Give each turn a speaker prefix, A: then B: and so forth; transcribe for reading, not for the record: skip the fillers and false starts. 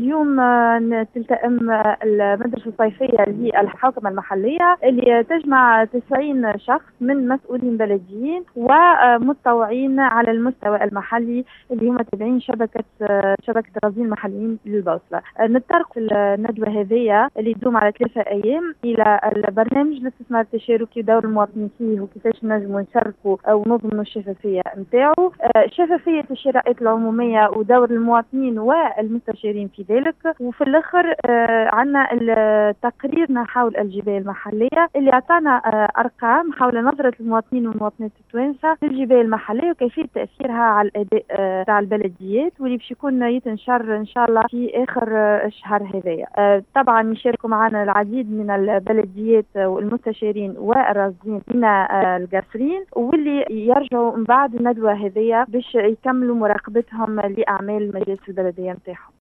A: اليوم تلتئم المدرسة الصيفية للحوكمة المحلية اللي تجمع 90 شخص من مسؤولين بلديين ومتطوعين على المستوى المحلي اللي هم تابعين شبكة الرصدين المحليين للبوصلة. نتطرق في الندوة هذه اللي تدوم على 3 أيام إلى البرنامج الاستثمار التشاركي ودور المواطنين فيه وكيفاش نجموا نشاركوا أو نضمنوا الشفافية نتاعو، شفافية الشراءات العمومية ودور المواطنين والمستشارين في ذلك. وفي الآخر عندنا تقريرنا حول الجبال المحلية اللي أعطانا أرقام حول نظرة المواطنين والمواطنات التوانسة للجبال المحلية وكيفية تأثيرها على الأداء تاع البلديات، واللي باش يكون يتنشر إن شاء الله في آخر الشهر هذايا. طبعا يشاركوا معنا العديد من البلديات والمستشارين والرصدين من القاصرين واللي يرجعوا من بعد الندوة هذية باش يكملوا مراقبتهم لأعمال المجالس البلدية نتاعهم.